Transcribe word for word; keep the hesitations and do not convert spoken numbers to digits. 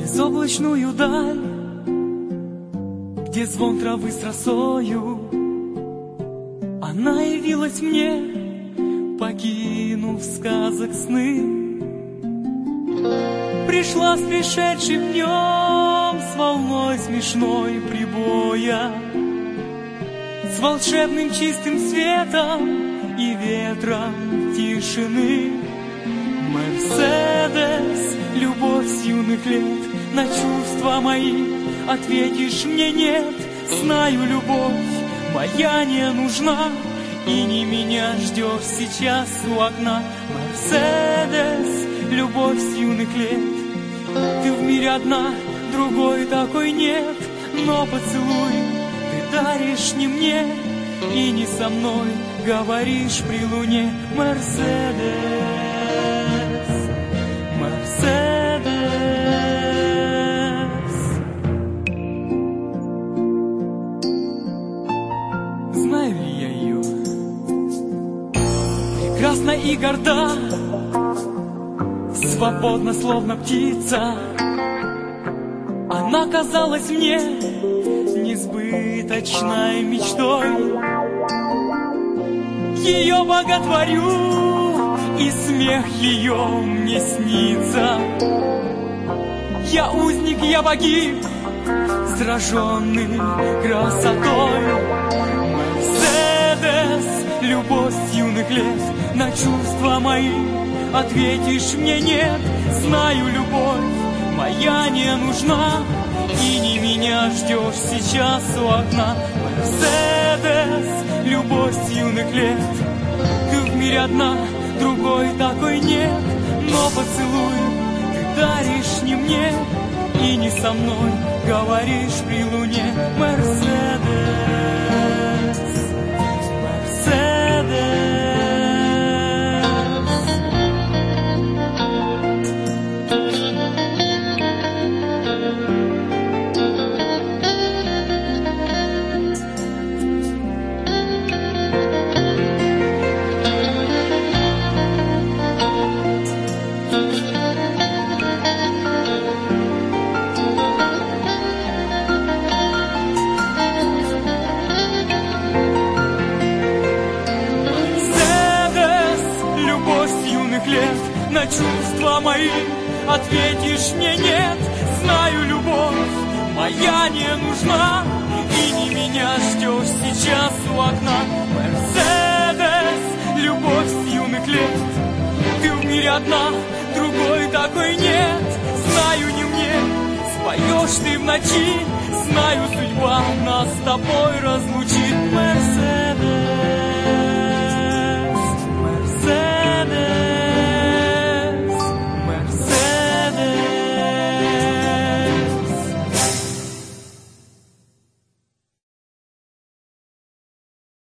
Безоблачную даль, где звон травы с росою, она явилась мне, покинув сказок сны. Пришла с пришедшим днем, с волной смешной прибоя, с волшебным чистым светом и ветром тишины. Мерседес, любовь с юных лет, на чувства мои ответишь мне нет. Знаю, любовь моя не нужна, и не меня ждешь сейчас у окна. Мерседес, любовь с юных лет, ты в мире одна, другой такой нет. Но поцелуй ты даришь не мне, и не со мной говоришь при луне. Мерседес, Мерседес. Знаю ли я ее? Прекрасна и горда, свободна, словно птица. Она казалась мне несбыточной мечтой. Ее боготворю, и смех ее мне снится. Я узник, я погиб, сраженный красотой. Мерседес, любовь с юных лет, на чувства мои ответишь мне нет. Знаю, любовь моя не нужна, и не меня ждешь сейчас у окна. Мерседес, любовь с юных лет, ты в мире одна, другой такой нет. Но поцелуй ты даришь не мне, и не со мной говоришь при луне. Мерседес, Мерседес. На чувства мои ответишь мне нет. Знаю, любовь моя не нужна, и не меня ждешь сейчас у окна. Мерседес, любовь с юных лет, ты в мире одна, другой такой нет. Знаю, не мне споешь ты в ночи, знаю, судьба нас с тобой разлучит.